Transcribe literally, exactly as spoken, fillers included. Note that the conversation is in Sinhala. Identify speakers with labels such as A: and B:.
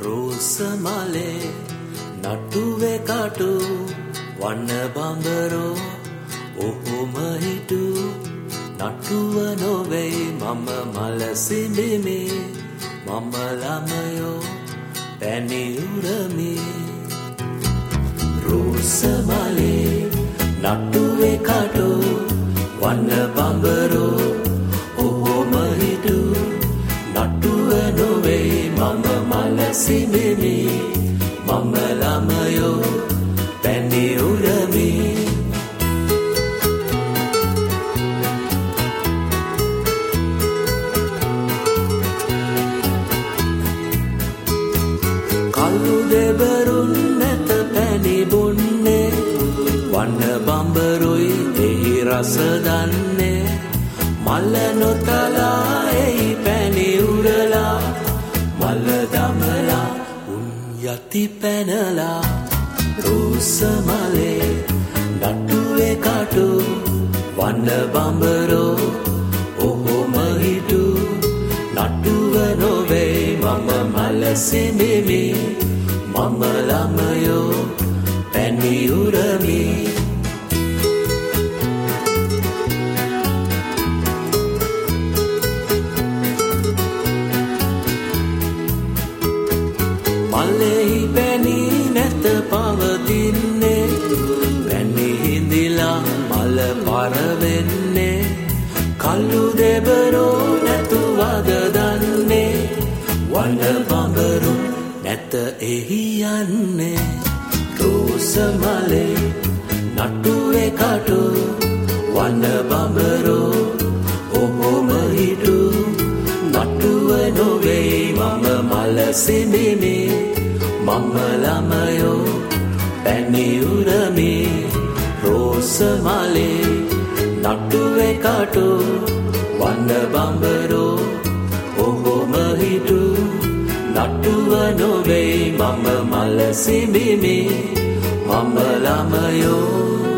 A: රෝසමලේ නටුවේ කටු වන්න බඹරෝ ඔහොම හිටු නටුව නොවේ මම මල සිඹිමි මම ළමයෝ පැණි උරමි රෝසමලේ නටුවේ කටු වන්න බඹරෝ ඔහොම හිටු නටුව නොවේ මම මල සිඹිමි මම ළමයෝ පැණි උරමි කළු දෙබරුන් නැත පැණි බොන්නේ වන්න බඹරුයි එහි රස දන්නේ මල නොතලා එහි පැණි උරලා මල දමලා උන් යති පැනලා රෝසමලේ නටුවේ කටු වන්න බඹරෝ ඔහොම හිටු නටුව නොවේ මම මල සිඹිමි මම ළමයෝ පැණි උරමි මලෙහි පැණි නැත පවතින්නේ පැණි හිඳිලා මල පර වෙන්නේ කළු දෙබරෝ නැතු වද දන්නේ වන බඹරු නැත එහි යන්නේ රෝසමලේ නටුවේ කටු වන බඹරෝ ඔහොම හිටු නටුව නොවේ මම මල සිඹිමි මම ළමයෝ පැණි උරමි රෝසමලේ නටුවේ කටු වන්න බඹරෝ ඔහොම හිටු නටුව නොවේ මම මල සිඹිමි මම ළමයෝ